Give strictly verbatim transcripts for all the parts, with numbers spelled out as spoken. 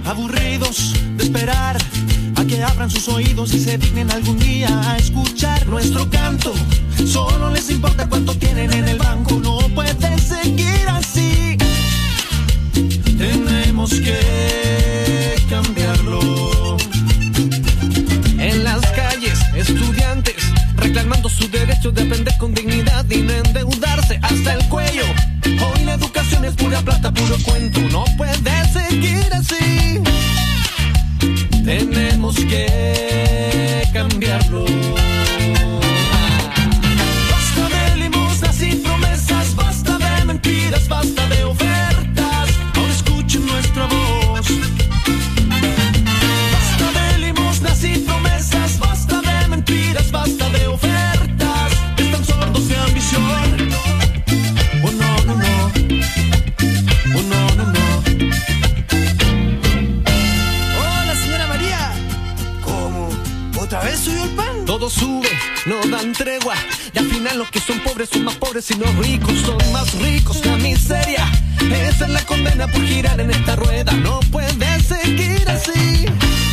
aburridos de esperar a que abran sus oídos y se dignen algún día a escuchar nuestro canto. Solo les importa cuánto tienen en el banco. No puede seguir así. Tenemos que cambiarlo. En las calles, estudiantes reclamando su derecho de aprender con dignidad y no endeudarse hasta el cuello. Hoy la educación es pura plata, puro cuento. No puede seguir así. Tenemos que cambiarlo. Basta de limosnas y promesas, basta de mentiras, basta de ofertas. Ahora escuchen nuestra voz. Basta de limosnas y promesas, basta de mentiras, basta de ofertas. Están sordos de ambición. Oh no, no, no. Oh no, no, no. Hola, señora María. ¿Cómo? ¿Otra vez subió el pan? Todo sube, no dan tregua. Y al final los que son pobres son más pobres y los ricos son más ricos. La miseria, esa es la condena por girar en esta rueda. No puede seguir así.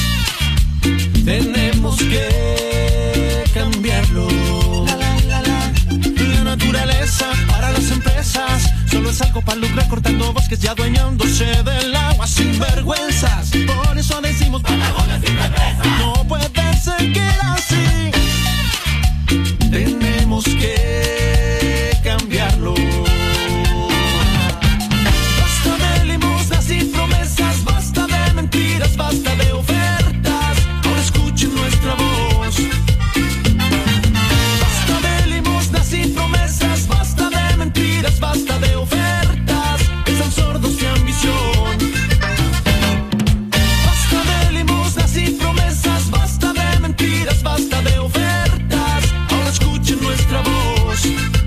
Tenemos que cambiarlo. La, la, la, la. La naturaleza para las empresas solo es algo para lucrar cortando bosques y adueñándose del agua sin vergüenzas. Por eso decimos Patagonia sin represas. No puede seguir así. Tenemos que cambiarlo. Basta de limosnas y promesas, basta de mentiras, basta de ofertas. Ahora escuchen nuestra voz. Basta de limosnas y promesas, basta de mentiras, basta de ofertas. Están sordos de ambición. Basta de limosnas y promesas, basta de mentiras, basta de ofertas. Ahora escuchen nuestra voz.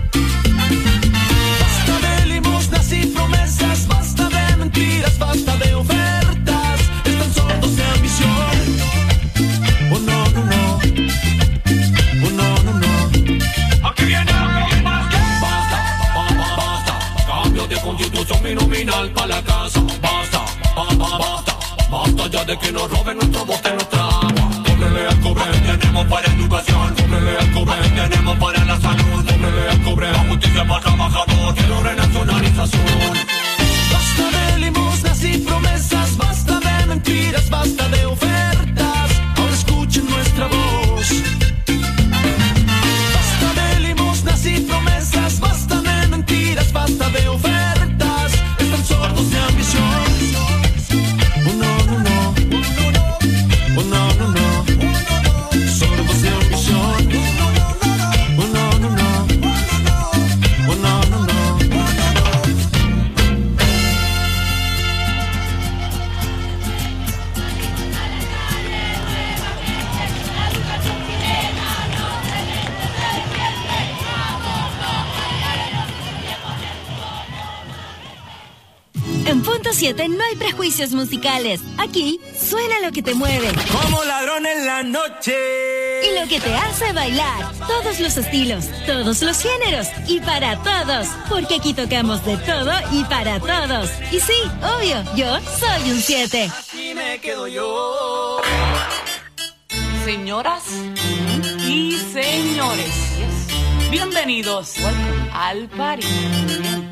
Basta de limosnas y promesas, basta de mentiras, basta de ofertas. Están sordos de ambición. Oh no, no, no. Oh no, no, no. Aquí viene basta, basta, basta. Cambio de constitución binominal para la casa. Basta, basta, basta. Basta ya de que nos roben nuestro bote, nuestra agua. Cóbrele al cobre, tenemos para educación. Cóbrele al cobre, tenemos para la salud. Cóbrele al cobre, la justicia para trabajador. Quiero renacionalización. Basta de limosnas y promesas, basta de mentiras, basta de ofertas. Ahora escuchen nuestra voz. Basta de limosnas y promesas, basta de mentiras, basta de ofertas. Están sordos de ambición. Oh no, no, no. Oh no, no, no. Sordos de ambición. Oh no, no, no. Oh no, no, no. En Punto siete no hay prejuicios musicales. Aquí suena lo que te mueve. Como ladrón en la noche. Y lo que te hace bailar. Todos los estilos, todos los géneros. Y para todos. Porque aquí tocamos de todo y para todos. Y sí, obvio, yo soy un siete. Aquí me quedo yo. Señoras y señores, bienvenidos al party. Bien.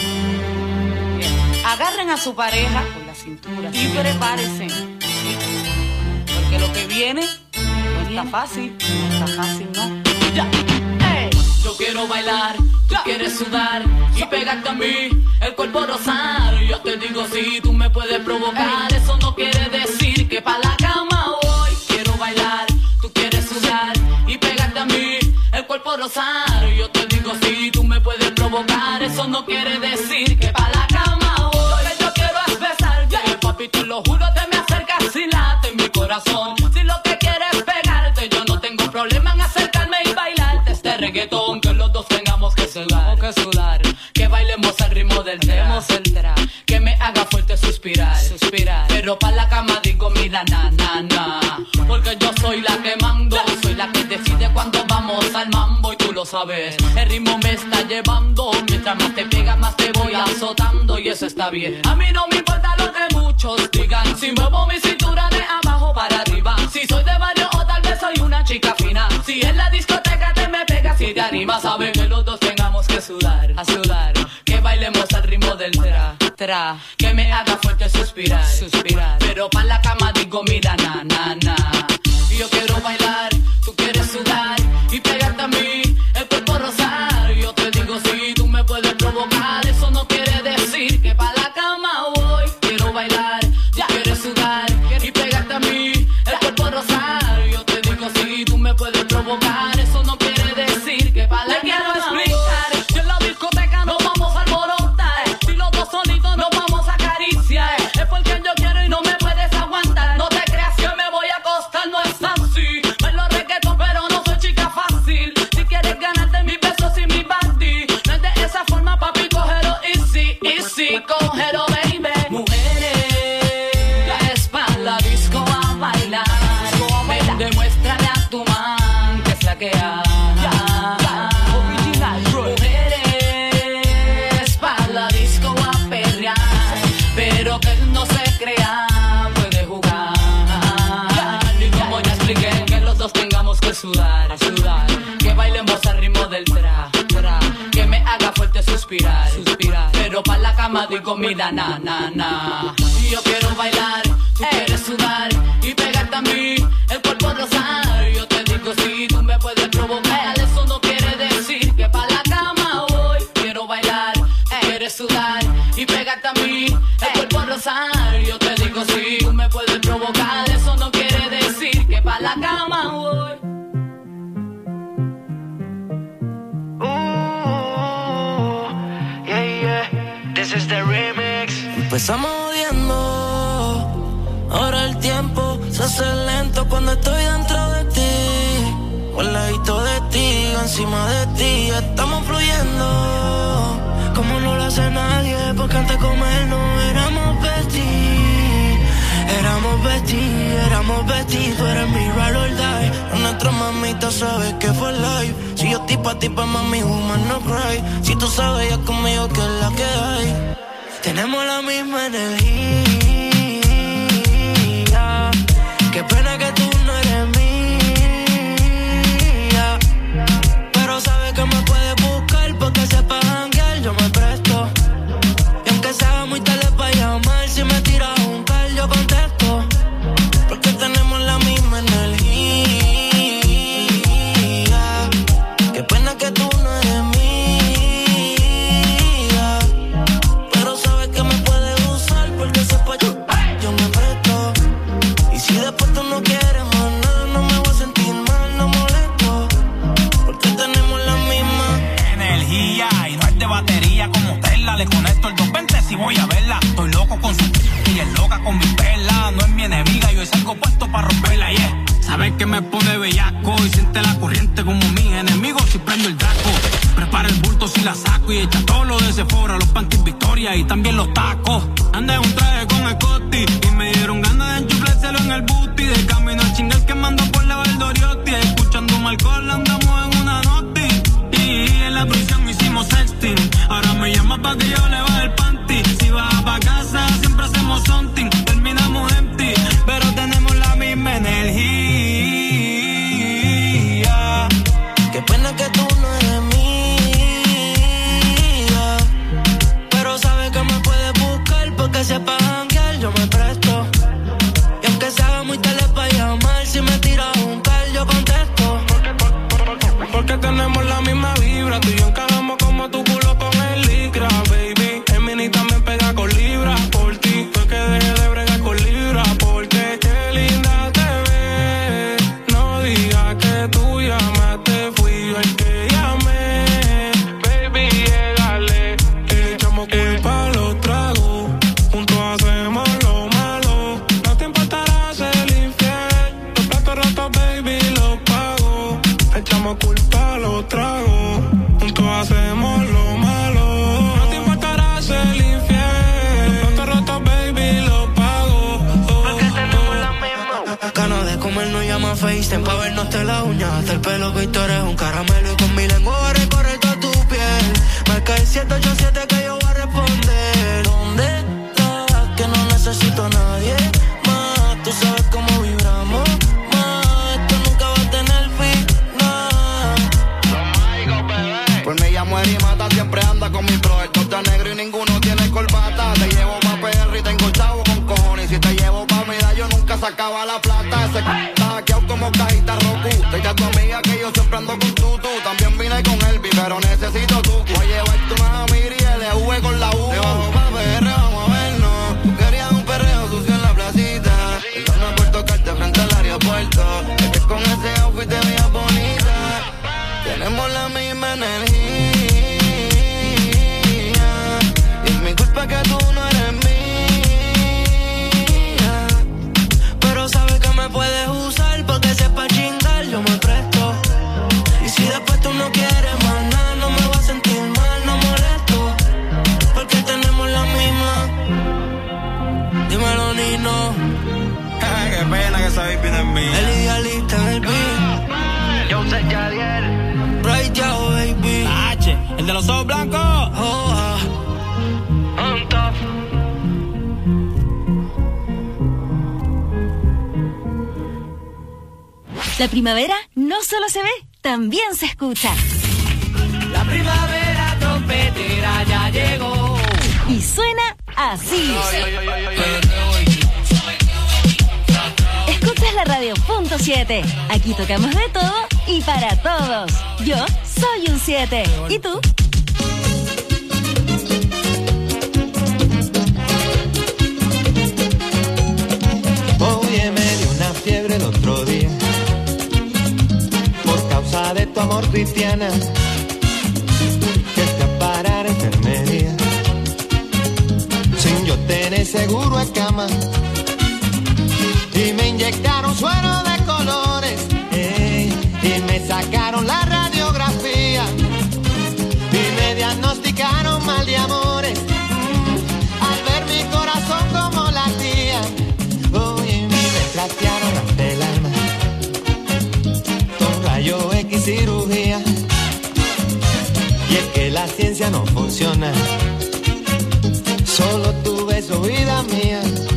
Agarren a su pareja por la cintura y prepárense, porque lo que viene no está fácil, no está fácil, ¿no? Ya. Hey. Yo quiero bailar, tú quieres sudar y pegarte a mí, el cuerpo rosar. Yo te digo si tú me puedes provocar, hey. Eso no quiere decir que pa' la cama voy. Quiero bailar, tú quieres sudar y pegarte a mí, el cuerpo rosar. Yo te digo si tú me puedes provocar, eso no quiere decir que pa' la cama. Papi, te lo juro, te me acercas y late mi corazón. Si lo que quieres es pegarte, yo no tengo problema en acercarme y bailarte este reggaetón. Que los dos tengamos que sudar, que sudar, que bailemos al ritmo del trap, el trap, que me haga fuerte suspirar, suspirar. Pero pa' la cama digo mira na na na, porque yo soy la que mando, soy la que decide cuando vamos al mambo y tú lo sabes. El ritmo me está llevando, mientras más te pega más te voy azotando y eso está bien. A mí no me importa lo que mucho muchos digan. Si muevo mi cintura de abajo para arriba, si soy de barrio o tal vez soy una chica fina. Si en la discoteca te me pegas y te animas, saben que los dos tengamos que sudar, a sudar. Que bailemos al ritmo del tra, tra. Que me haga fuerte suspirar, suspirar. Pero pa' la cama digo mira na, na, na. Y yo quiero bailar, tú quieres sudar y pegarte a mí, el cuerpo rozar. Yo te digo si tú me puedes provocar, eso no quiere decir que pa' la cama voy. Quiero bailar, ya quieres sudar y pegarte a mí, el cuerpo rozar. Yo te digo si tú me puedes provocar, eso no quiere decir que pa' la cama voy. Si en la discoteca nos vamos a alborotar, si los dos solitos nos vamos a acariciar, es porque yo quiero y no me puedes aguantar. No te creas que me voy a acostar, no es así. Bailo reggaetón pero no soy chica fácil. Si quieres ganarte mis besos y mi body, no es de esa forma papi, cógelo easy, easy, cógelo baby. Mujeres, es pa' la disco a bailar, ven, demuéstrale a tu man que es la que hay. Mujeres, pa' la disco a perrear, pero que él no se crea, puede jugar. Y como ya expliqué, que los dos tengamos que sudar, a sudar. Que bailemos al ritmo del tra, tra. Que me haga fuerte suspirar, suspirar. Pero pa' la cama digo mira na, na, na. Y yo quiero bailar, tú quieres sudar y pegarte a mí, el cuerpo rozar. Yo te digo si tú me puedes provocar, eso no quiere decir que pa' la cama voy. Quiero bailar, quieres sudar y pegarte a mí, el cuerpo rozar. Yo te digo si tú me puedes provocar, eso no quiere decir que pa' la cama voy. This is the remix. Empezamos odiando, ahora el tiempo se hace lento cuando estoy dentro de ti. Al ladito de ti, encima de ti, estamos fluyendo como no lo hace nadie, porque antes de comer no éramos besties. Éramos besties, éramos besties, tú eres mi ride or die. Nuestra mamita sabe que fue live. Si yo tipa tipa mami, woman no cry. Si tú sabes ya conmigo que es la que hay. Tenemos la misma energía. Qué pena que tú no eres mía, pero sabes que me puedes buscar porque sepa janguear, yo me presto. Y aunque sea muy tarde para llamar, si me tiras un call yo contesto, porque tenemos la misma energía. Qué pena que tú no eres mía, pero sabes que me puedes usar porque sepa yo, yo me presto. Y si después tú no quieres más nada, no me voy a sentir mal, no molesto, porque tenemos la misma energía. Y no es de batería como Tesla, le conecto el doscientos veinte si voy a verla. Estoy loco con su y es loca con mi perla. No es mi enemiga, yo es algo puesto para romperla, yeah. Sabes que me pone bellaco y siente la corriente como mis enemigos si prendo el draco. Prepara el bulto si la saco y echa todo lo de Sephora, los panties Victoria y también los tacos. Andé un traje con Scotty y me dieron ganas de enchuflárselo en el booty. De camino al chingal quemando por la Valdoriotti, escuchando un alcohol andamos en una noti. Y en la prisión hicimos sexting, ahora me llama pa' que yo le baje el panty. Si vas pa' casa siempre hacemos something, terminamos empty, pero tenemos la misma energía. Qué pena que tú no eres mía, pero sabes que me puedes buscar porque sepa janguear, yo me presto. Y aunque sea muy tarde para llamar, si me tiras un call yo contesto, porque, porque, porque tenemos la misma vibra. Tú y yo encajamos como tu culo con el licra, baby. El mini también pega con libra por ti. Fue que dejé de bregar con libra porque qué linda te ves. No digas que tú llamaste, fui yo el que llamé. Baby, llegale, le echamos culpa a los tragos, juntos hacemos lo malo. No te importará ser infiel, los platos rotos, baby, los pago. Le echamos culpa a los tragos, juntos hacemos lo malo. No te importará ser infiel, los platos rotos, baby, los pago. Porque tenemos la misma ganas de comer, no llama FaceTime pa' vernos de la uña hasta el pelo, que tú eres un caramelo. Y con mi lengua voy a recorrer toda tu piel. Marca el siete ocho siete que yo voy a responder. ¿Dónde estás? Que no necesito nada mata, siempre anda con mi bro. El dos de negro y ninguno tiene corbata. Te llevo pa' P R y tengo chavo con cojones. Si te llevo pa' vida, yo nunca sacaba la plata. Ese c*** está hackeado como cajita Roku. Dile a tu amiga que yo siempre ando con tutu. También vine con Elvi, pero necesito tu. Voy a llevarte una Miri y L V con la U. Te bajo pa' P R, vamos a vernos. Tú querías un perreo sucio en la placita. Estamos por tocarte frente al aeropuerto. Es que con ese outfit te veías bonita. Tenemos la misma energía. Y es mi culpa que tú no eres mía. Pero sabes que me puedes usar porque sepa chingar, yo me presto. Y si después tú no quieres más nada, no me voy a sentir mal, no molesto. Porque tenemos la misma. Dímelo, Nino. Ay, qué pena que esa baby no es mía. El idealista en el beat. Yo sé Yadiel. Right Yao, baby. La H, el de los ojos blancos. Oh, ah. On top. La primavera no solo se ve, también se escucha. La primavera trompetera ya llegó. Y suena así. Escuchas la radio punto siete. Aquí tocamos de todo y para todos. Yo soy un siete. ¿Y tú? Oye, me dio una fiebre el otro día por causa de tu amor, cristiana, que te a parar enfermería sin yo tener seguro en cama. Y me inyectaron suero de colores, eh, y me sacaron la radiografía y me diagnosticaron mal de amores. Mm, al ver mi corazón como latía, oye, me trastearon ante el alma con rayo X cirugía. Y es que la ciencia no funciona, solo tu beso, vida mía.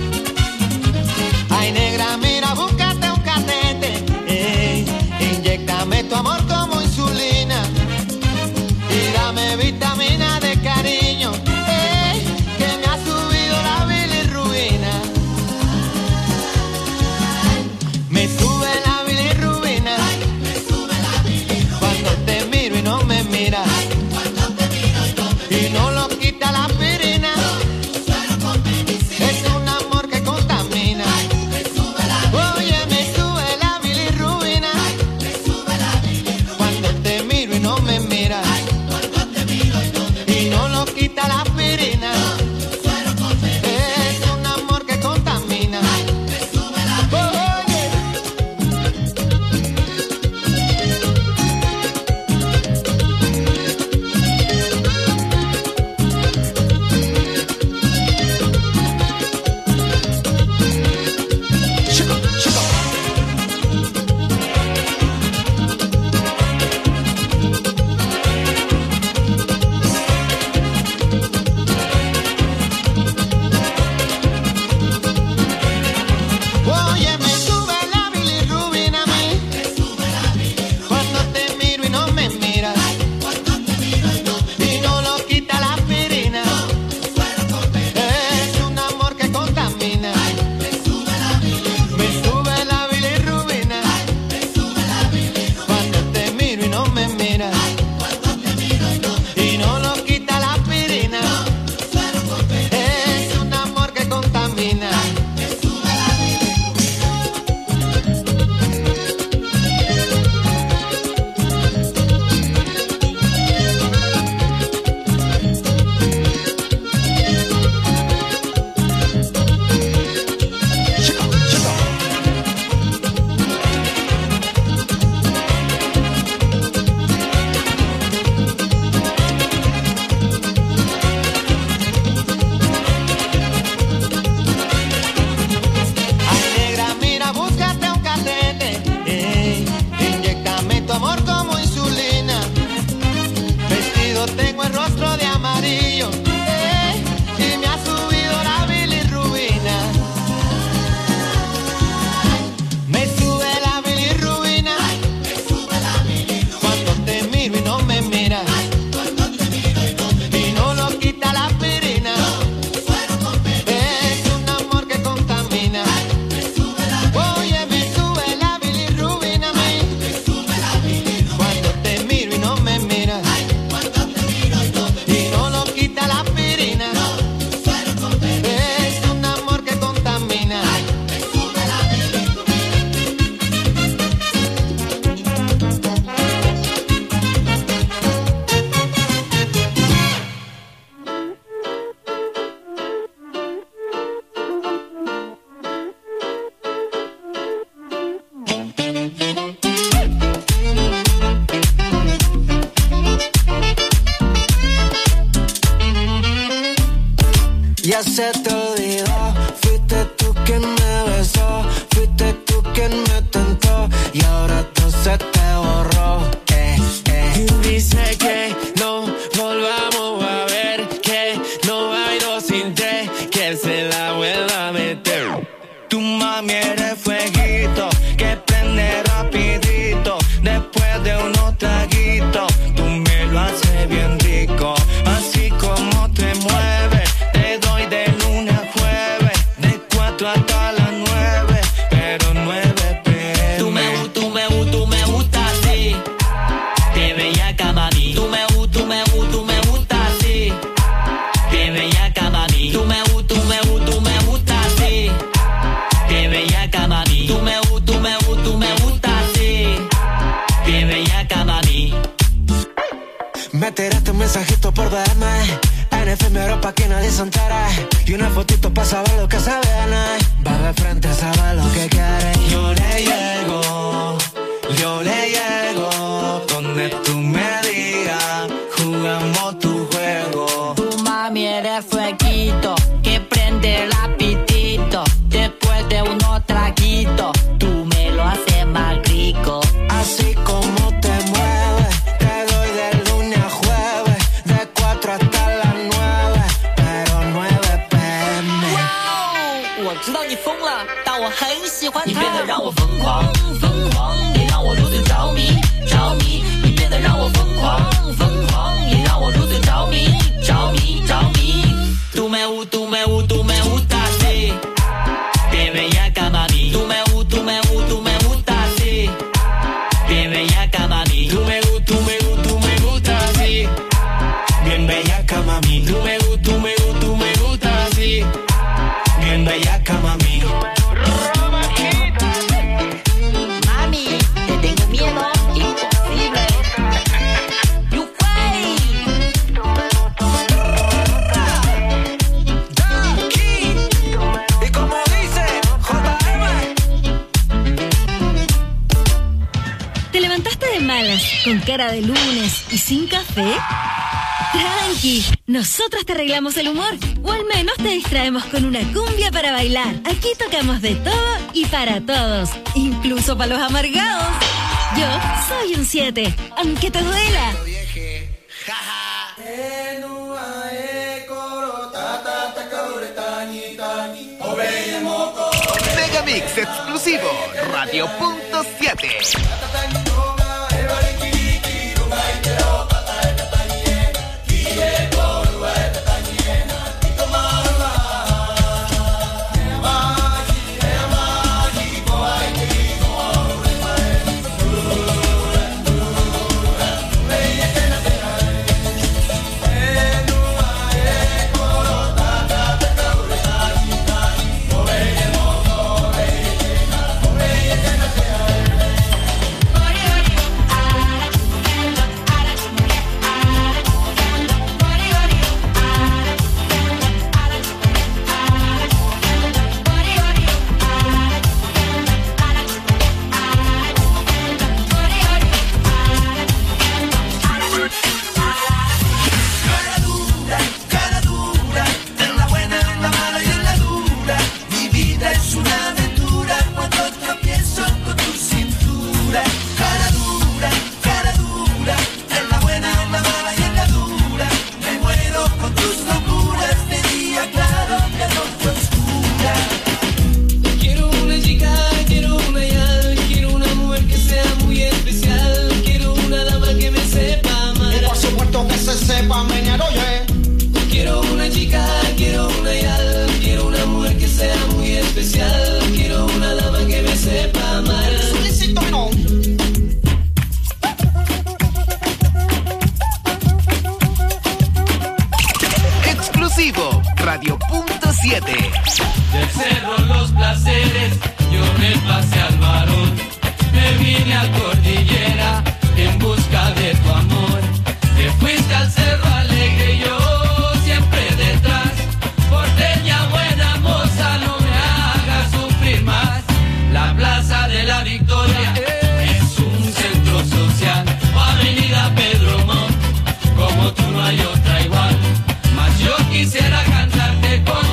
Ay, negra, mira, búscate un catete, eh, inyéctame tu amor como insulina y dame vitamina de cariño, eh, que me ha subido la bilirrubina. Me sube la bilirrubina, cuando te miro y no me miras, y no lo quita la aspirina. Es un amor que contamina. Oye, me sube la bilirrubina, cuando te miro y no me miras, y no lo quita la aspirina. Es un amor que contamina. Oye. ya se te olvidó. Fuiste tú quien me besó, fuiste tú quien me tentó y ahora todo se te borró. Eh, eh. Y dice que no volvamos a ver, que no hay dos sin tres, que se la vuelva a meter. Tu mami eres fueguito que prende rapidito después de unos traguitos. Tú me lo haces bien rico, así como te mueves. Te doy de lunes a jueves, de cuatro hasta las nueve, pero nueve p m. Tú me gusta, tú me gusta, tú me gusta así. Te bellaca mami. Tú me gusta, tú me gusta, tú me gusta así. Te bellaca mami. Tú me gusta, tú me gusta, tú me gusta así. Te bellaca mami. Tú me gusta, tú me gusta, tú me gusta así. Te bellaca mami. Me tiraste un mensajito por D M, en efímero pa' que nadie se entere, y una fotito pa' saber lo que se viene. Va de frente, sabe lo que quiere. Yo le llego, yo le llego, donde tú me digas, jugamos tu juego. Tu mami eres fueguito, que prende el apetito, después de unos traguitos, tú me lo haces más rico. Así como te mueves, te doy de lunes a jueves, de cuatro hasta las nueve, pero nueve p m. 我知道你疯了，但我很喜欢他。你变得让我疯狂，疯狂，也让我如此着迷，着迷。你变得让我疯狂，疯狂，也让我如此着迷，着迷，着迷。 Tú me gusta, tú me gusta, tú me gusta así. Te bellaca mami. Tú me gusta, tú me gusta, tú me gusta así. Te bellaca mami. Tú me gusta, tú me gusta, tú me gusta así. Bien bellaca mami. Tú me gusta, tú me gusta, tú me gusta así. Bien bellaca mami. Mami, te tengo miedo, imposible. You fake. Y como dice J M. ¿Te levantaste de malas, con cara de lunes y sin café? Tranqui, nosotros te arreglamos el humor, o al menos te distraemos con una cumbia para bailar. Aquí tocamos de todo y para todos, incluso para los amargados. Yo soy un siete, aunque te duela. Megamix exclusivo, Radio Punto siete. Radio Punto siete. Del cerro los placeres, yo me pasé al varón. Me vine a cordillera en busca de tu amor. Te fuiste al cerro alegre y yo siempre detrás. Porteña buena moza, no me hagas sufrir más. La Plaza de la Victoria es un centro social. O Avenida Pedro Montt, como tú no hay otra igual. Mas yo quisiera cantarte con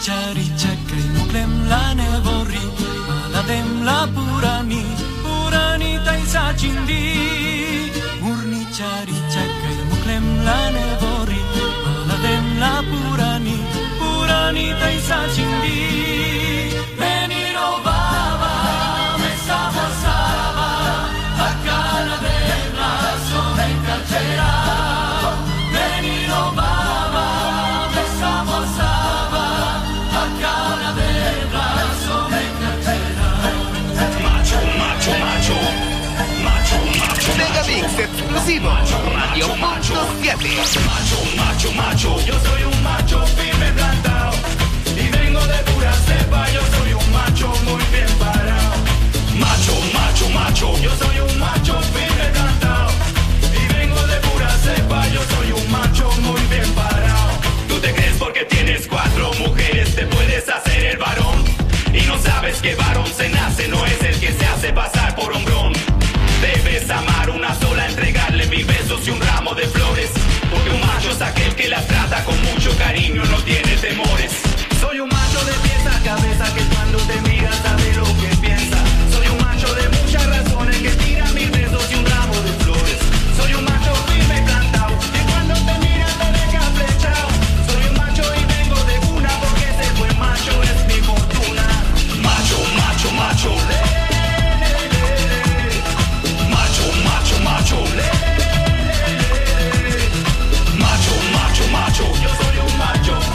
Murnicha richa kai muklem la nevori, maladem la purani, purani tai sachindi. Murnicha richa kai muklem la nevori, maladem la purani, purani tai sachindi. Menino baba, me sabosaba, a cara de brazo me encarcerá. Menino baba, me sabosaba, a cara de brazo me encarcerá. Macho, macho, macho, macho, macho. Megamix exclusivo, Radio Punto siete. Macho, macho, macho, yo soy un macho firme plantado y vengo de pura cepa, yo soy un macho muy bien parado. Macho, macho, macho, yo soy un macho firme plantado y vengo de pura cepa, yo soy un macho muy bien parado. Tú te crees porque tienes cuatro mujeres te puedes hacer el varón y no sabes que varón se nace, no es el que se hace pasar por hombrón. Debes amar una sola, entregarle mil besos y un ramo de flores, porque un macho es aquel que la trata con mucho cariño, no tiene temores. Soy un macho de pies a cabeza que cuando te mira sabe lo que piensa. Soy un macho de muchas razones que tira mil besos y un ramo de flores. Soy un macho firme y plantado que cuando te mira te deja flechado. Soy un macho y vengo de cuna porque ese buen macho es mi fortuna. Macho, macho, macho. Macho, macho, macho. Macho, macho, macho. Yo soy un macho.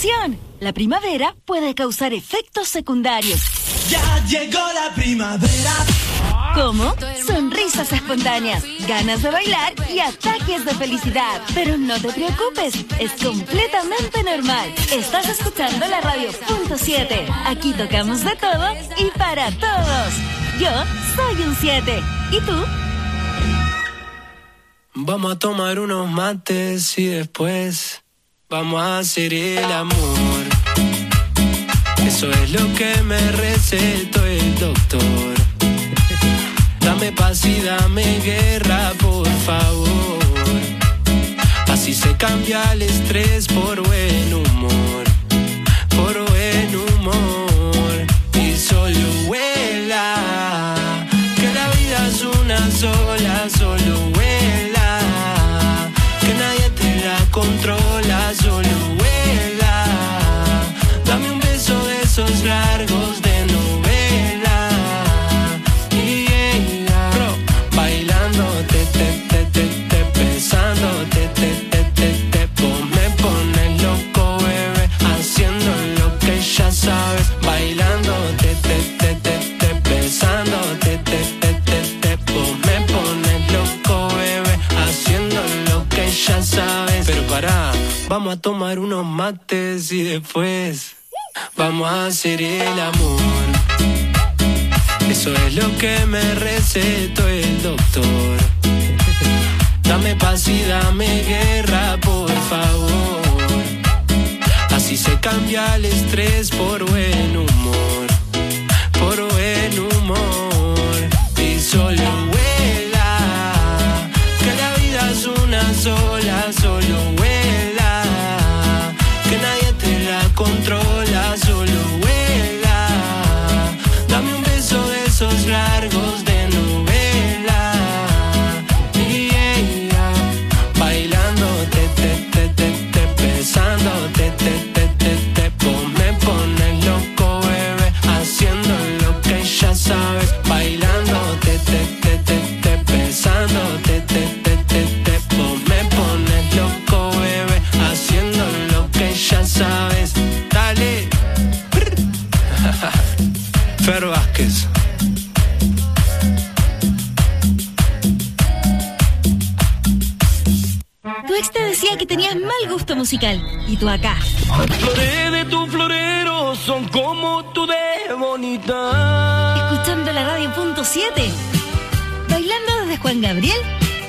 Atención, la primavera puede causar efectos secundarios. Ya llegó la primavera. ¿Cómo? Sonrisas espontáneas, ganas de bailar y ataques de felicidad. Pero no te preocupes, es completamente normal. Estás escuchando la radio punto siete. Aquí tocamos de todo y para todos. Yo soy un siete. ¿Y tú? Vamos a tomar unos mates y después vamos a hacer el amor. Eso es lo que me recetó el doctor. Dame paz y dame guerra, por favor. Así se cambia el estrés por buen humor, por buen humor. Y solo vuela, que la vida es una sola, solo vuela, que nadie te la controla, solo vuela. Dame un beso de esos largos de novela. Yeah, bro, bailando, te, te, te, te, te, besando, te, te, te, te, te, vos me pones loco, bebé, haciendo lo que ya sabes. Bailando, te, te, te, te, te, besando, te, te, te, te, te, vos me pones loco, bebé, haciendo lo que ya sabes. Pero pará, vamos a tomar unos mates y después vamos a hacer el amor. Eso es lo que me recetó el doctor. Dame paz y dame guerra, por favor. Así se cambia el estrés por buen humor, por buen humor. Y solo vuela, que la vida es una sola, solo vuela, que nadie te la controla, solo vuela. Dame un beso de esos largos de novela. Yeah, yeah. Bailando, te, te, te, te, te, besando, te, te, te, te, te, vos me pones loco, bebé, haciendo lo que ya sabes. Bailando, te, te, te, te, te, besando, te, te, te, te, te, vos me pones loco, bebé, haciendo lo que ya sabes. Dale. Fer Vázquez. Tu ex te decía que tenías mal gusto musical. Y tú acá. Flores de tu florero son como tú de bonita. Escuchando la radio punto siete. Bailando desde Juan Gabriel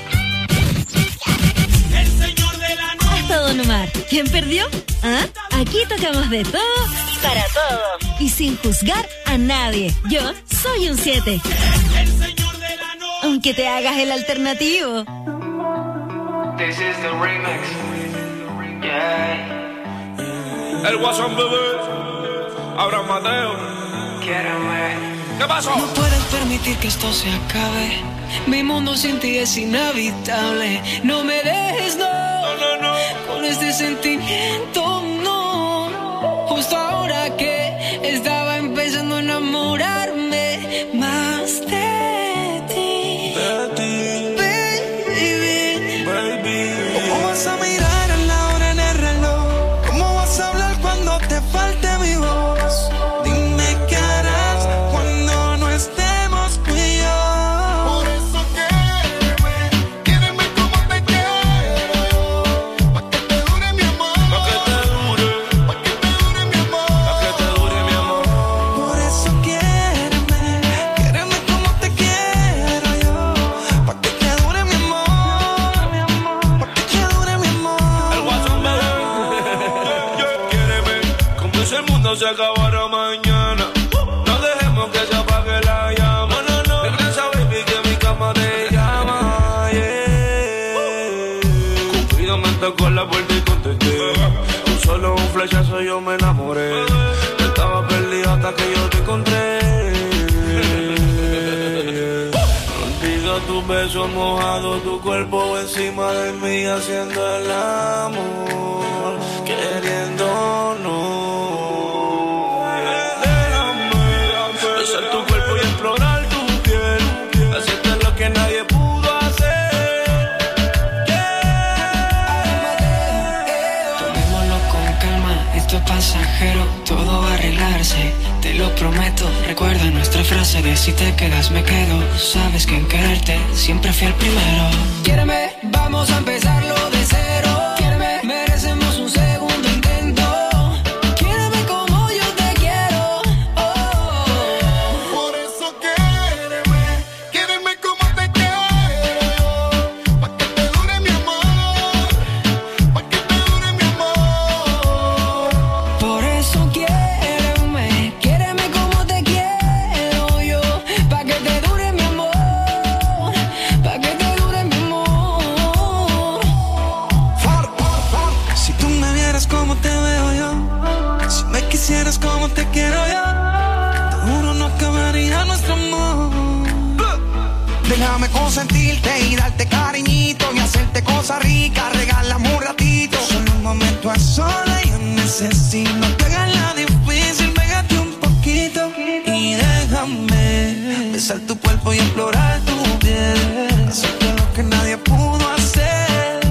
El señor de la noche. hasta Don Omar. ¿Quién perdió? ¿Ah? Aquí tocamos de todo y para todos. Y sin juzgar a nadie. Yo soy un siete. El señor de la noche. Aunque te hagas el alternativo. This is the remix. Yeah. El Guasón bebé, Abraham Mateo. Quiéreme. ¿Qué pasó? No puedes permitir que esto se acabe. Mi mundo sin ti es inhabitable. No me dejes, no, No, no, no. con este sentimiento, no. Justo ahora que estaba empezando a enamorarme más de ti. De ti, Baby, baby. ¿cómo vas a mirar a la hora en el reloj? ¿Cómo vas a hablar cuando te falte mi voz? Dime qué harás cuando no estemos tú y yo. Por eso quiéreme, quiéreme como te quiero yo. Pa' que te dure mi amor, Pa' que te dure, pa' que te dure mi amor. pa' que te dure mi amor. Por eso quiéreme, quiéreme como te quiero yo. Pa' que te dure mi amor, mi amor, pa' que te dure mi amor. El Guasón bebé, yeah, quiéreme, como si el mundo se acabara mañana. No dejemos que se apague la llama. No, no, no. Regresa, baby, que mi cama te llama. Yeah. Cupido me tocó la puerta y contesté. Con solo un flechazo yo me enamoré. Estaba perdido hasta que yo te encontré. Contigo tus besos mojados, tu cuerpo encima de mí haciendo el amor, queriéndonos. Déjame besar tu cuerpo y explorar tu piel, hacerte lo que nadie pudo hacer. Yeah. Tomémoslo con calma, esto pasajero, todo va a arreglarse, te lo prometo. Recuerda nuestra frase de si te quedas me quedo. Sabes que en quererte siempre fui el primero. Quiéreme, vamos a empezarlo de cero. Quiéreme, merecemos un segundo intento. Quiéreme como yo te quiero. Oh. Por eso quiéreme, quiéreme como te quiero. Pa' que te dure mi amor, pa' que te dure mi amor. Por eso quiéreme, quiéreme como te quiero yo. Pa' que te dure mi amor, pa' que te dure mi amor. Si tú me vieras como te veo yo, si me quisieras como te quiero yo, te juro no acabaría nuestro amor. Déjame consentirte y darte cariñito y hacerte cosas ricas, regálame un ratito. Solo un momento a solas yo necesito. No te hagas la difícil, pégate un poquito y déjame besar tu cuerpo y explorar tu piel, hacerte lo que nadie pudo hacer.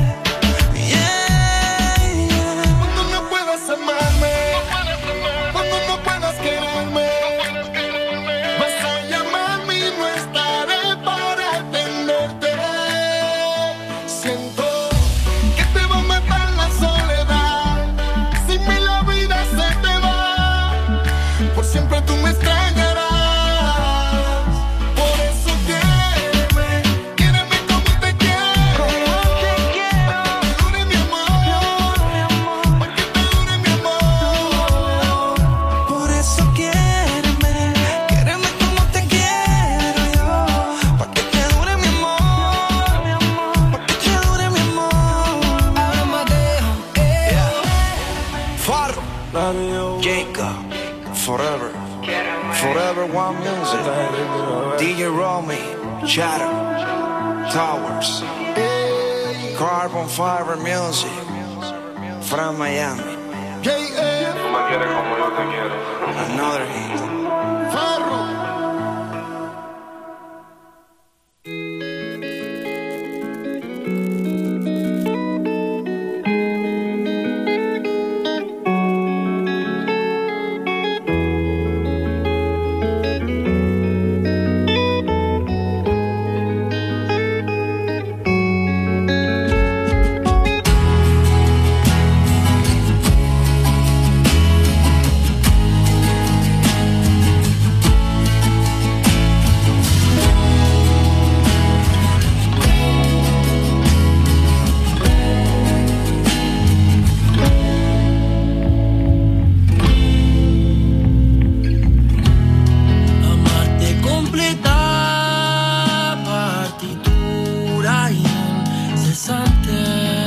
Yeah, yeah. Cuando no puedas amarme, cuando no puedas quererme, vas a llamarme y no estaré para atenderte. Siento que te va a matar la soledad. Sin mí la vida se te va, por siempre tú me extrañarás. Por eso quiéreme, quiéreme como te quiero. Pa' que te dure mi amor, pa' que te dure mi amor. Por eso quiéreme, quiéreme como te quiero yo, pa' que te dure mi amor, mi amor, pa' que te dure mi amor. Ahora Mateo, eh. Farro, Jacob, Forever, Forever One Music, D J Romy, Shadow, Towers, Carbon Fiber Music, from Miami, J F, Tú me quieres como yo te quiero. another hit. Farro. Amarte completa partitura incesante.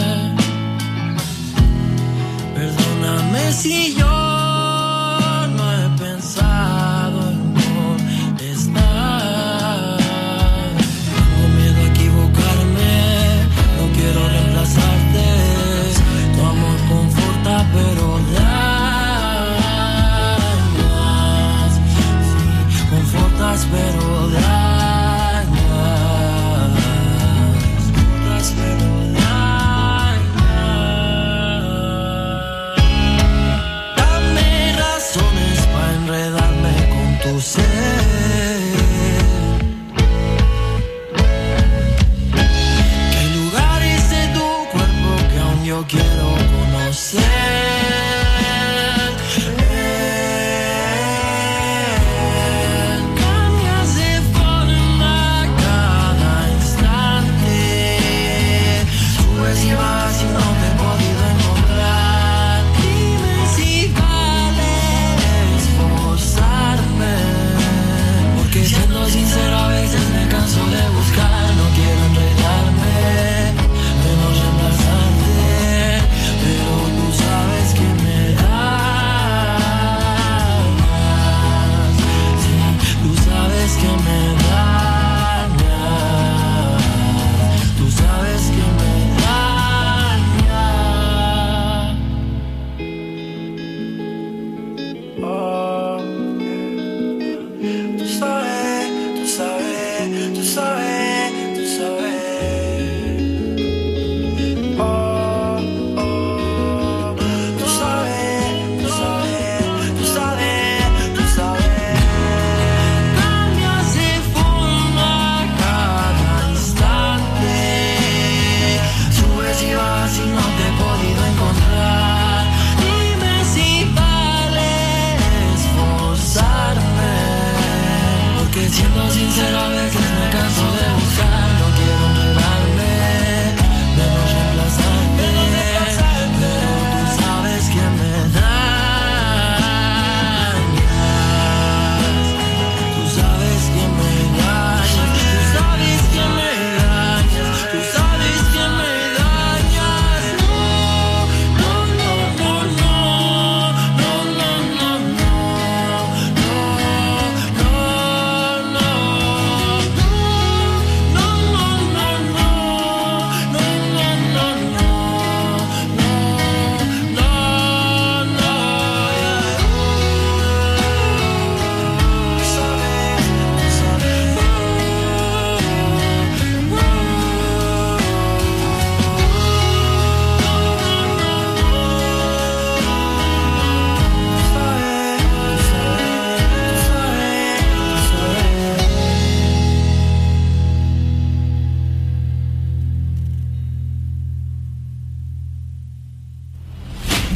Perdóname si yo no he pensado en molestar. Tengo miedo a equivocarme, no quiero reemplazarte. Tu amor conforta pero dañas. Sí, confortas pero dañas. Confortas pero dañas. Dame razones para enredarme con tu ser. Que hay lugares de tu cuerpo que aún yo quiero conocer. Cambias de forma cada instante.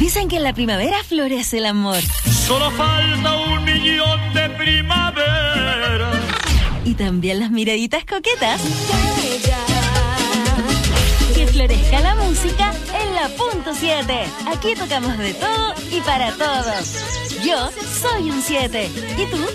Dicen que en la primavera florece el amor. Solo falta un millón de primavera. Y también las miraditas coquetas. Que florezca la música en la punto siete. Aquí tocamos de todo y para todos. Yo soy un siete. ¿Y tú?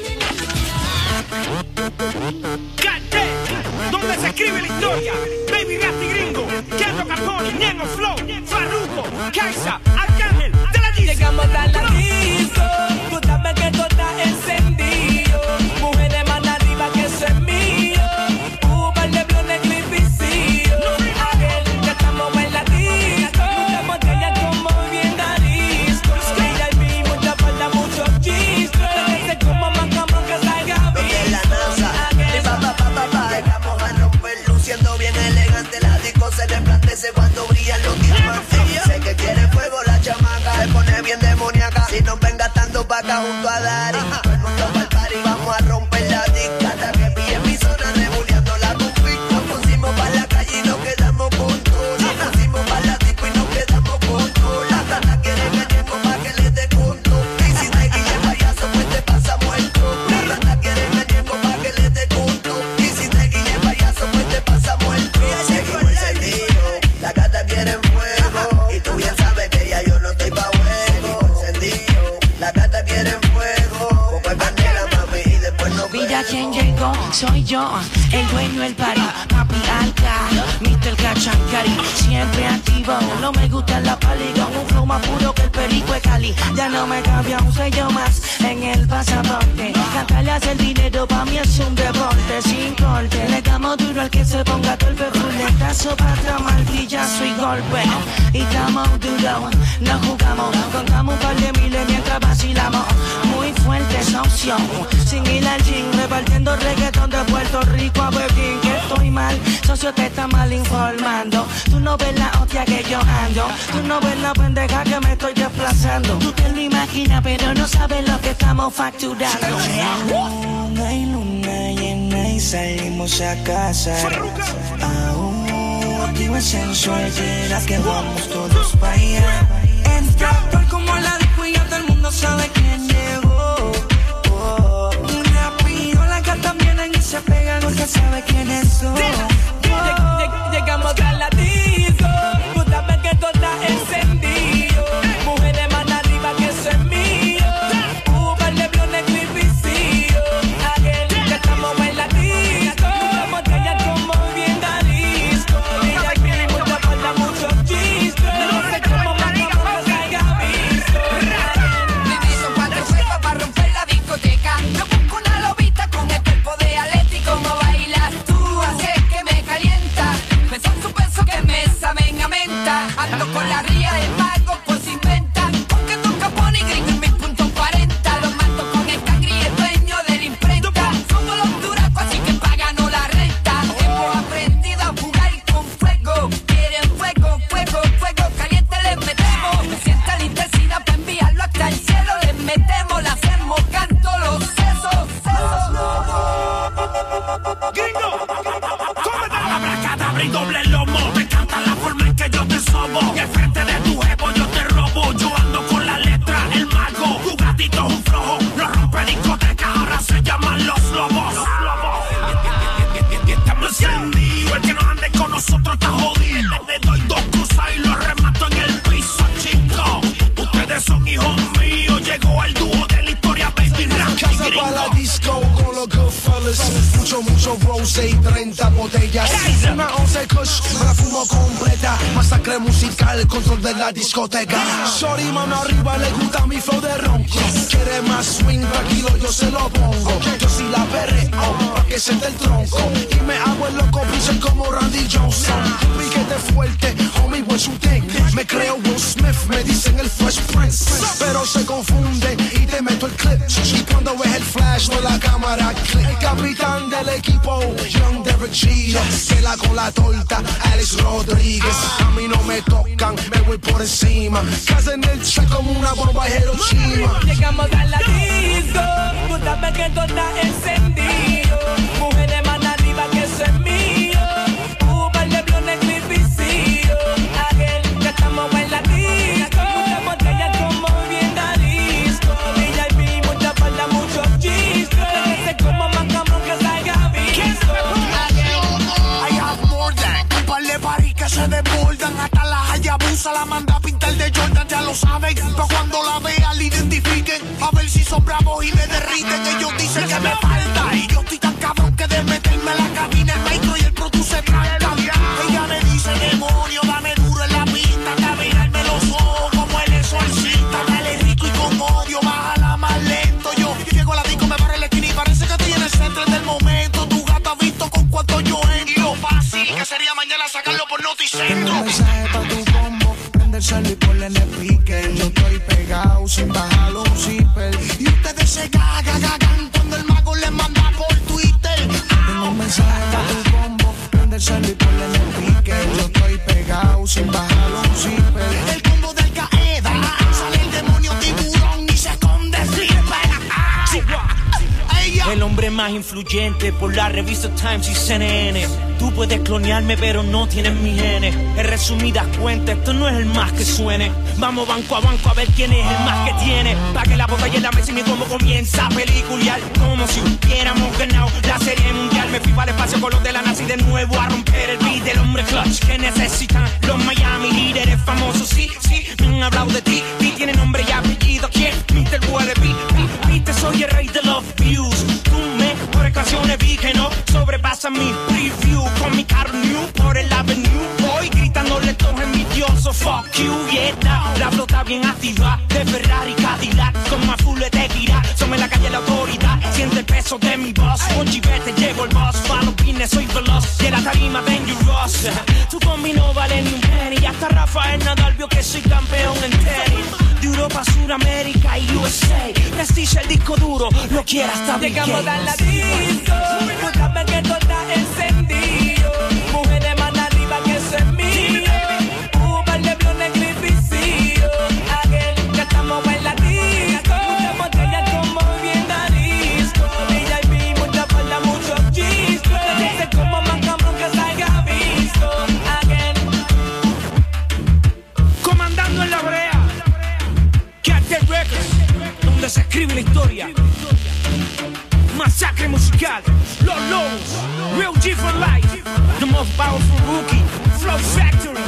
¿Dónde se escribe la historia? Baby Rasty Gringo, Kendo Capone, Ñengo Flow, Farruko, Kaisa, Arcángel, de la disco. Llegamos a la disco, tú sabes que todo está encendido. Mujeres más arriba que eso es mío. Uber de blonde glipicillo. Aquel, ya estamos en la disco. Muchas botellas como bien disco. V I P, mucha falta, mucho chistro. Se como más cabrón que salga visto. De la NASA, mi papá, papá, papá. Llegamos a romper, luciendo bien elegante. La disco se resplandece cuando brillan los diamantes. Sé que quiere fuego la chamaca, se pone bien demoníaca. Si nos ven gastando pa' acá junto a Dari. Todo el mundo pa'l party, vamos a romper la disca. Hasta que pille mi zona, rebuleando la config. Nos pusimos pa' la calle y nos quedamos con todo. Nos pusimos pa' la disco y nos quedamos con todo. Las ratas quieren el tiempo pa' que les dé conto. Y si te guille payaso, pues te pasa muerto. Las ratas quieren el tiempo pa' que les dé conto. Y si te guille payaso, pues te pasa muerto. Seguimos encendido, la gata quiere fuego. Y tú bien sabes que ya yo no estoy pa' juego. Encendido, la gata quiere fuego. Poco de candela, mami, y después nos Mira quién llegó, soy yo, el dueño del party, papi alca, mister Cachancari, siempre activo, no me gusta la pali, con un flow más puro que el perico de Cali, ya no me cambia un sello más en el pasaporte, cantarle hace el dinero, pa' mí es un deporte, sin corte, le damos duro al que se ponga torpe, fuletazo para martillazo y golpe, y estamos duro, no jugamos, contamos un par de miles mientras vacilamos, muy fuerte socio, sin ir al gym, repartiendo reggaetón de Puerto Rico a Berlín, que estoy mal, socio te está mal informando, tú no ves la hostia que yo ando, tú no ves la pendeja que me estoy desplazando, tú te lo imaginas pero no sabes lo que estamos facturando. Luna y luna llena y salimos a casa, aún activo el sensual, verás que vamos todos pa' allá. Entra, estoy como la disco y ya todo el mundo sabe quién llegó. También y se pegan porque sabe quiénes son. Llegamos a la disco, tú sabes que todo está encendido. Mujeres más arriba que eso es mío. Uber de blonde glipicillo. Aquel, ya estamos en la disco. Muchas botellas como bien disco. V I P, mucha falta, mucho chistro. No sé cómo más vamos a salga visto. Le hizo cuatro juegos para romper la discoteca. No busco una lobita con el cuerpo de Atlético. Como bailas tú, así es que me calienta. Me son su peso que me saben a menta. Ando con la ría del mago, pues inventa. Porque tú capone y gringo en mi punto cuarenta. Los mato con el cangri, el dueño de la imprenta. Somos los duracos, así que páganos la renta. Hemos aprendido a jugar con fuego. Quieren fuego, fuego, fuego caliente les metemos. Sienta la intensidad para enviarlo hasta el cielo. Les metemos, le hacemos canto los sesos, sesos. Gringo, cómete la bracadabra y doble lomo. Me encanta la forma en que yo te sobo. Y al frente de tu jevo yo te robo. Yo ando con la letra, el mago. Tu gatito es un flojo. Los rompe discoteca, ahora se llaman los lobos. Y estamos encendidos. El que no ande con nosotros está jodido. Le doy dos cruzas y los remato en el piso, chicos. Ustedes son hijos míos. Llegó el dúo de la historia, baby Rasty Casa Gringo. pa' la disco con los Goodfellas. Mucho, mucho rose y treinta botellas. Una once kush, me la fumo completa. Masacre musical, control de la discoteca. Shorty, mano arriba, le gusta mi flow de ronco. Quiere más swing, tranquilo, yo se lo pongo. Yo sí la perreo, pa' que siente el tronco. Y me hago el loco, pinche como Randy Johnson. Un piquete fuerte, homie, what's you think? Me creo Will Smith, me dicen el Fresh Prince. Pero se confunde y te meto el clip. Y cuando ves el flash de la cámara, click. El capitán del equipo, Young Derek Jeter. Que la con la torta, Alex Rodríguez. A mí no me tocan, me voy por encima. Casa en el chat como una bomba de Hiroshima. Llegamos a la disco, tú sabes que todo está encendido. Mujeres más arriba que eso es mío. Uber de blonde glipicillo. Aquel, ya estamos en la disco. Muchas botellas se desbordan. Hasta la Hayabusa la manda a pintar de Jordan, ya lo saben. Pero cuando la vean, la identifiquen. A ver si son bravos y me derriten. Ellos dicen que me falta. Y yo estoy tan cabrón que de meterme la cabina, el micro y el producto se tranca. Ella me dice, demonio, dame duro en la pista. Caminarme los ojos como el exorcista. Dale rico y con odio, bájala más lento. Yo llego a la disco, me barre el esquina y parece que estoy en el centro del momento. Tu gata ha visto con cuánto yo entro. Y lo fácil que sería mañana sacarlo por Noticentro. Un mensaje pa' tu combo, prende el cel y ponle en el speaker. Yo estoy pegado sin bajarlo un zipper. Y ustedes se cagan, cagan cuando el mago les manda por Twitter. Tengo un mensaje pa' tu combo, prende el cel y ponle en el speaker. Yo estoy pegado sin bajarlo un zipper. El combo del Qaeda, sale el demonio tiburón y se esconde flipper. El hombre más influyente por la revista Times y C N N. Tú puedes clonearme pero no tienes mis genes. En resumidas cuentas, esto no es el más que suene. Vamos banco a banco a ver quién es el más que tiene. Pa' que la botella en la mesa y mi combo comienza a peliculear. Como si hubiéramos ganado la serie mundial. Me fui para el espacio con los de la NASA y de nuevo a romper el beat del hombre clutch que necesitan los Miami líderes famosos. Sí, sí, me han hablado de ti. P tiene nombre y apellido. ¿Quién? mister Wallaby. Viste, soy el rey de los views. Tú me por canciones vi que no sobrepasa mi preview. Con mi carro new por el avenue. Voy gritándole todos envidiosos. Fuck you, yeah, now. La flota bien activa de Ferrari, Cadillac. Con más full de tequila. Somos en la calle la autoridad. Siente el peso de mi voz. Con chivete llevo el boss. Pa' los pines soy veloz. Y en la tarima dangerous. Tu combi no vale ni un penny. Y hasta Rafael Nadal vio que soy campeón en tenis. De Europa, Suramérica y U S A. Prestige el disco duro. Lo quiera hasta Big Llegamos a la disco. Tú sabes que todo está encendido. Mujeres más arriba que eso es mío. Uber de blonde gripicillo. Aquel que estamos en la disco. Muchas botellas como bien a disco. V I P, mucha falda, muchos chistes. Ese como más cabrón que salga visto. Aquel comandando en la brea. Cartel Records, donde se escribe la historia. Masacre musical, Los Lobos, Real G for life, the most powerful rookie, Flow Factory.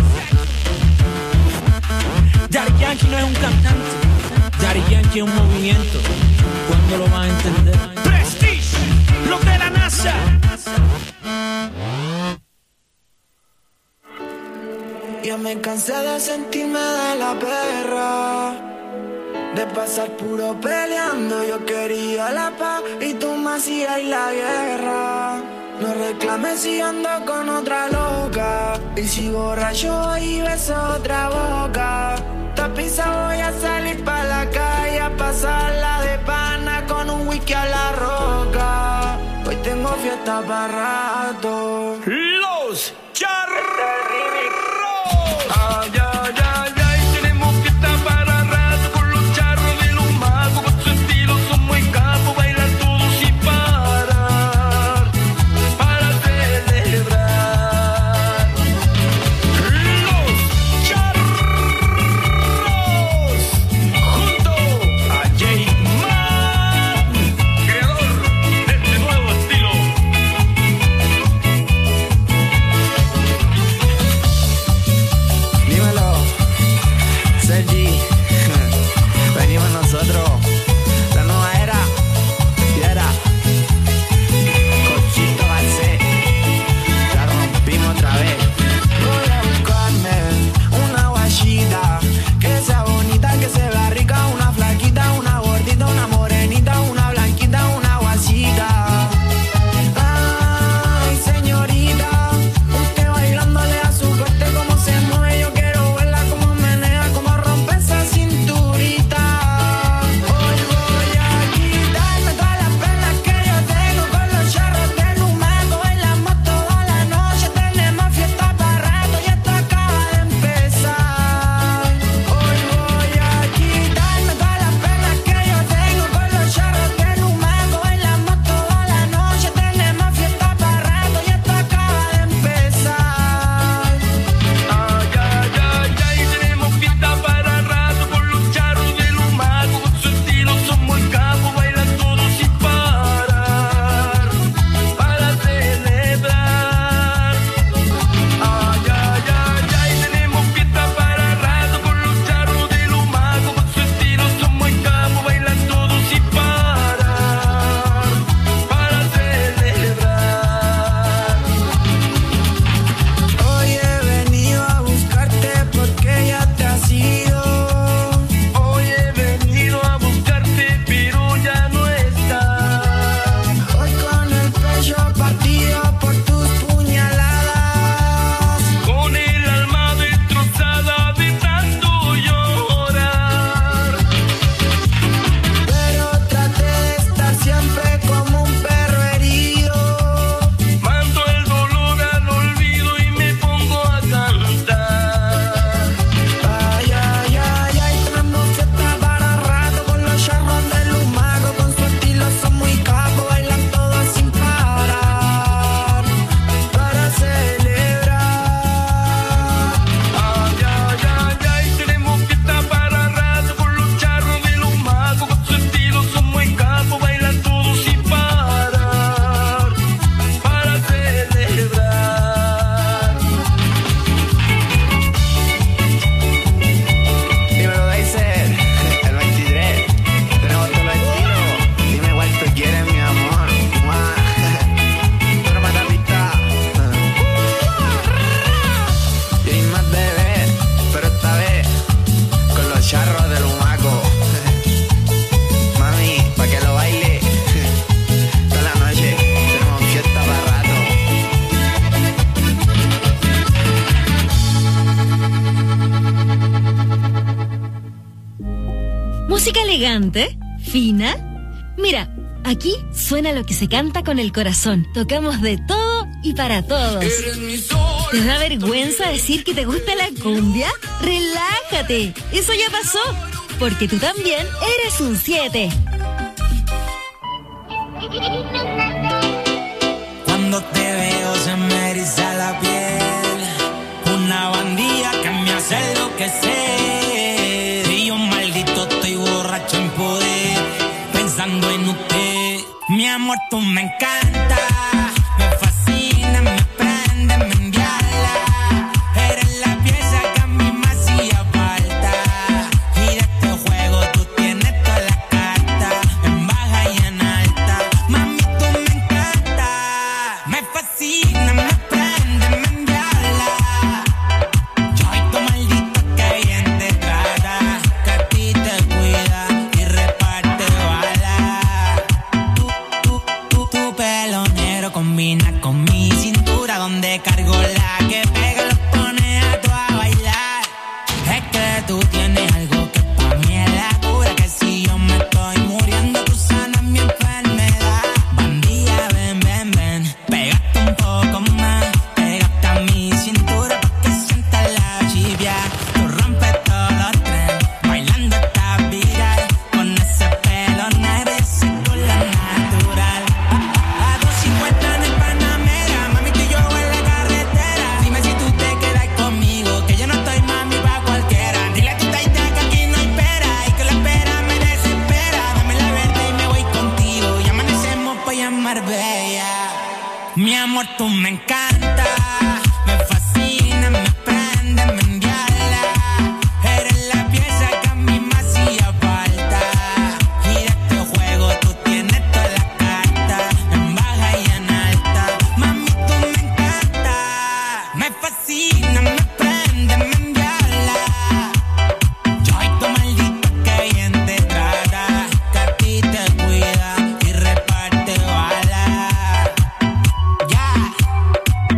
Daddy Yankee no es un cantante, Daddy Yankee es un movimiento. ¿Cuándo lo van a entender? Prestige, los de la NASA. Ya me cansé de sentirme de la perra, de pasar puro peleando. Yo quería la paz y tú me hacías la guerra. No reclames si ando con otra loca, y si borracho y beso otra boca. Tapiza voy a salir pa' la calle a pasarla de pana con un whisky a la roca. Hoy tengo fiesta pa' rato. Los Charros. Ay, ay, ay, ay, tenemos fiesta para rato con los charros de los magos. Con su estilo son muy capos, bailar todos sin parar, para celebrar. Los Charros, junto a J-Man, creador de este nuevo estilo. Música elegante, fina. Mira, aquí suena lo que se canta con el corazón. Tocamos de todo y para todos. ¿Te da vergüenza decir que te gusta la cumbia? Relájate, eso ya pasó, porque tú también eres un siete. Cuando te veo se me eriza la piel, una bandida que me hace enloquecer. Y yo maldito estoy borracho en poder, pensando en usted. Mi amor, tú me encanta, me fascina, me prende, me enviala. Eres la pieza que a mí me hacía falta. Y de este juego tú tienes todas las cartas, en baja y en alta. Mami, tú me encanta, me fascina, me prende, me enviala. Yo y tu maldito que bien te trata, que a ti te cuida y reparte balas. Tu, tu, tu, tu pelo negro combina con mi cintura, donde cargo la que pega lo pone a tu a bailar. Es que tú tienes algo que pa' mí es la cura, que si yo me estoy muriendo tú sanas mi enfermedad. Bandida, ven, ven, ven, pégate un poco más, pégate a mi cintura pa' que sientas la chivia. Tú rompes todos los trenes, bailando esta viral, con ese pelo negro y ese culo natural. A dos cincuenta en el Panamera, mami, tú y yo en la carretera. Dime si tú te quedas conmigo, que yo no estoy mami pa' cualquiera. Dile a tu taita que aquí no hay pera, y que la espera me desespera. Dame la verde y me voy contigo, y amanecemos pa' llamar bella. Mi amor, tú me encanta, me fascina, me prende, me enviala. Eres la pieza que a mí me hacía falta. Y de este juego tú tienes todas las cartas, en baja y en alta. Mami, tú me encanta, me fascina, me prende, me enviala. Yo y tu maldito que bien te trata, que a ti te cuida y reparte balas. Ya.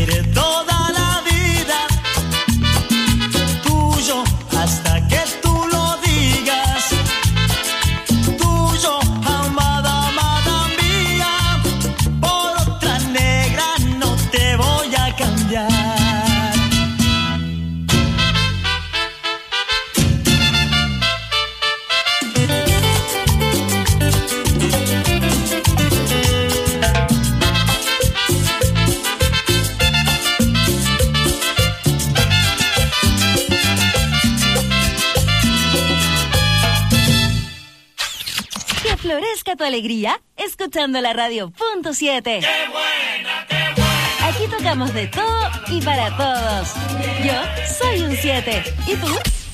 seré toda la vida tuyo hasta que tú lo digas. Tuyo, amada, amada mía, por otra negra no te voy a cambiar. Florezca tu alegría escuchando la radio punto siete. ¡Qué buena, qué buena! Aquí tocamos de todo y para todos. Yo soy un siete. ¿Y tú?